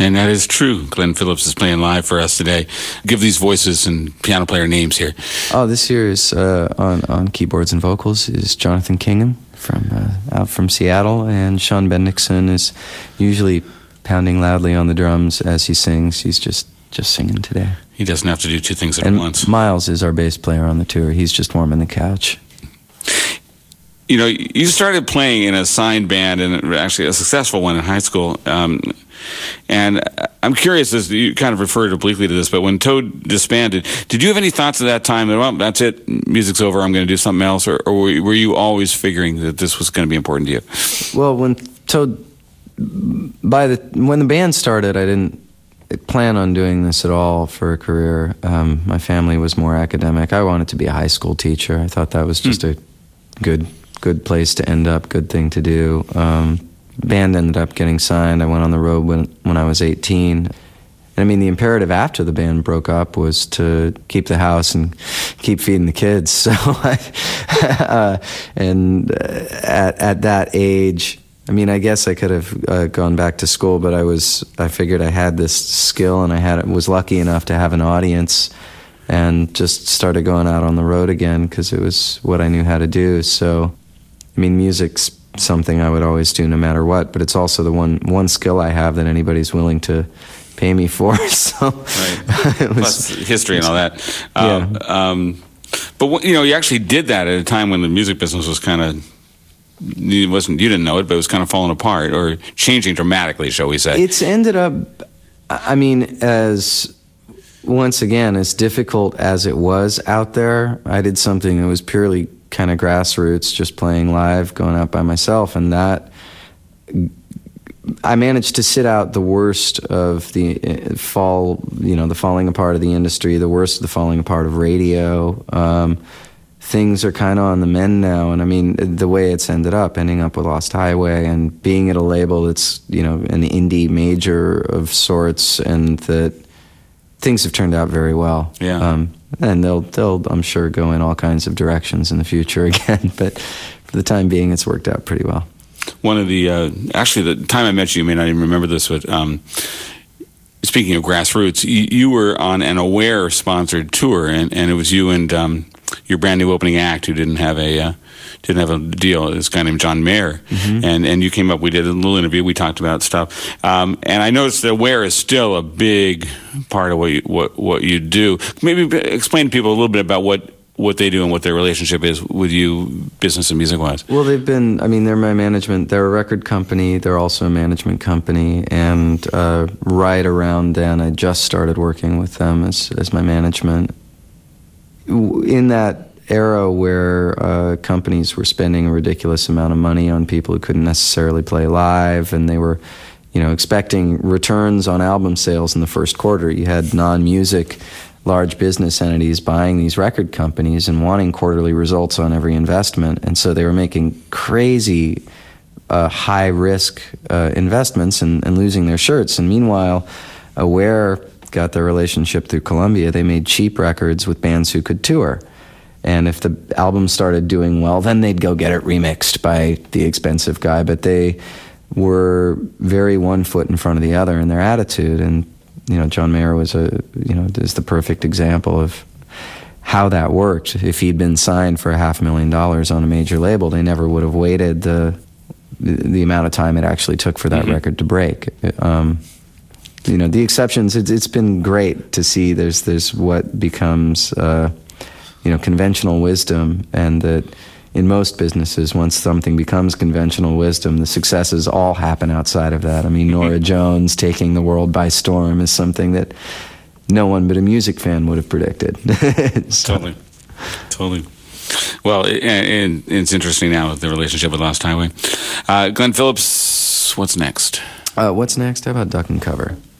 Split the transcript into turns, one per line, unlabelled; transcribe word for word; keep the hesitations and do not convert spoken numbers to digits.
And that is true. Glenn Phillips is playing live for us today. Give these voices and piano player names here.
Oh, this year is uh, on, on keyboards and vocals is Jonathan Kingham from uh, out from Seattle, and Sean Bendixson is usually pounding loudly on the drums as he sings. He's just, just singing today.
He doesn't have to do two things at
and
once.
Miles is our bass player on the tour. He's just warming the couch.
You know, you started playing in a signed band, and actually a successful one in high school. Um, and I'm curious, as you kind of referred obliquely to this, but when Toad disbanded, did you have any thoughts at that time that, well, that's it, music's over, I'm going to do something else, or, or were you always figuring that this was going to be important to you?
Well, when Toad, by the when the band started, I didn't plan on doing this at all for a career. Um, my family was more academic. I wanted to be a high school teacher. I thought that was just mm. a good good place to end up, good thing to do. Um, band ended up getting signed. I went on the road when when I was eighteen. And I mean, the imperative after the band broke up was to keep the house and keep feeding the kids. So, I, uh, and at at that age, I mean, I guess I could have uh, gone back to school, but I was I figured I had this skill, and I had was lucky enough to have an audience, and just started going out on the road again because it was what I knew how to do. So, I mean, music's something I would always do no matter what, but it's also the one one skill I have that anybody's willing to pay me for. So,
right.
it was,
plus history and all that.
Yeah.
Uh, um, but you know, you actually did that at a time when the music business was kind of. It wasn't you didn't know it, but it was kind of falling apart or changing dramatically, shall we say?
It's ended up. I mean, as once again, as difficult as it was out there, I did something that was purely kind of grassroots, just playing live, going out by myself, and that I managed to sit out the worst of the fall, you know, the falling apart of the industry, the worst of the falling apart of radio. Um, things are kind of on the mend now, and I mean, the way it's ended up, ending up with Lost Highway and being at a label that's, you know, an indie major of sorts, and that things have turned out very well.
Yeah.
Um, and they'll, they'll, I'm sure, go in all kinds of directions in the future again, but for the time being, it's worked out pretty well.
One of the, uh, actually, the time I met you, you may not even remember this, but um, speaking of grassroots, you, you were on an Aware-sponsored tour, and, and it was you and um, your brand new opening act who didn't have a uh, didn't have a deal. This guy named John Mayer, mm-hmm. and and you came up. We did a little interview. We talked about stuff, um, and I noticed that Aware is still a big part of what you what what you do. Maybe explain to people a little bit about what. what they do and what their relationship is with you, business and music-wise.
Well, they've been, I mean, they're my management. They're a record company. They're also a management company. And uh, right around then, I just started working with them as, as my management. In that era where uh, companies were spending a ridiculous amount of money on people who couldn't necessarily play live, and they were, you know, expecting returns on album sales in the first quarter. You had non-music large business entities buying these record companies and wanting quarterly results on every investment. And so they were making crazy uh, high-risk uh, investments and, and losing their shirts. And meanwhile, Aware got their relationship through Columbia. They made cheap records with bands who could tour. And if the album started doing well, then they'd go get it remixed by the expensive guy. But they were very one foot in front of the other in their attitude. And you know, John Mayer was a, you know, is the perfect example of how that worked. If he'd been signed for a half a million dollars on a major label, they never would have waited the the amount of time it actually took for that mm-hmm. record to break. Um, you know, the exceptions. It's, it's been great to see. There's there's what becomes, uh, you know, conventional wisdom, and that. In most businesses, once something becomes conventional wisdom, the successes all happen outside of that. I mean, Norah Jones taking the world by storm is something that no one but a music fan would have predicted. So.
Totally. Totally. Well, it, and it's interesting now, the relationship with Lost Highway. Uh, Glenn Phillips, what's next?
Uh, what's next? How about Duck and Cover?